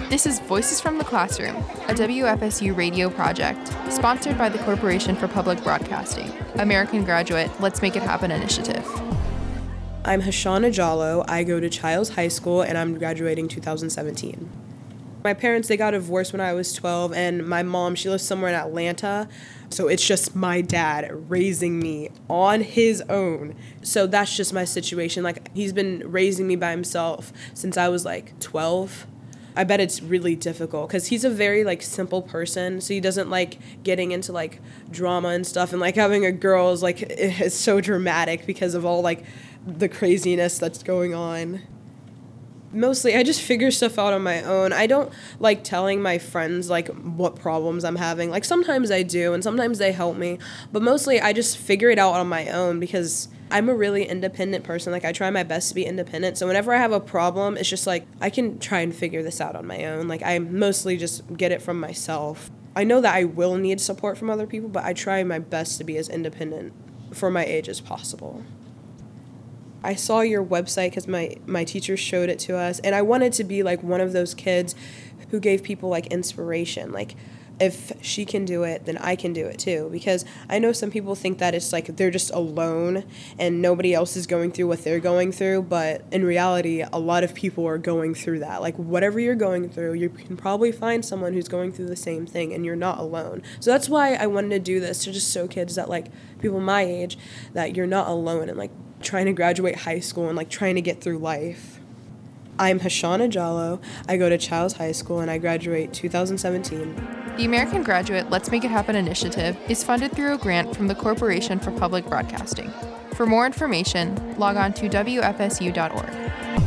This is Voices from the Classroom, a WFSU radio project, sponsored by the Corporation for Public Broadcasting, American Graduate Let's Make It Happen initiative. I'm Hashana Jallo. I go to Childs High School, and I'm graduating 2017. My parents, they got divorced when I was 12, and my mom, she lives somewhere in Atlanta, so it's just my dad raising me on his own. So that's just my situation. Like, he's been raising me by himself since I was, 12. I bet it's really difficult because he's a very, simple person, so he doesn't like getting into, drama and stuff, and, having a girl is, it's so dramatic because of all, the craziness that's going on. Mostly, I just figure stuff out on my own. I don't like telling my friends, what problems I'm having. Sometimes I do, and sometimes they help me. But mostly, I just figure it out on my own because I'm a really independent person. I try my best to be independent. So whenever I have a problem, it's just, I can try and figure this out on my own. I mostly just get it from myself. I know that I will need support from other people, but I try my best to be as independent for my age as possible. I saw your website because my teacher showed it to us, and I wanted to be one of those kids who gave people inspiration. If she can do it, then I can do it too. Because I know some people think that it's they're just alone and nobody else is going through what they're going through, but in reality, a lot of people are going through that. Whatever you're going through, you can probably find someone who's going through the same thing, and you're not alone. So that's why I wanted to do this, to just show kids that people my age, that you're not alone and trying to graduate high school and trying to get through life. I'm Hashana Jallo. I go to Childs High School, and I graduate 2017. The American Graduate Let's Make It Happen initiative is funded through a grant from the Corporation for Public Broadcasting. For more information, log on to WFSU.org.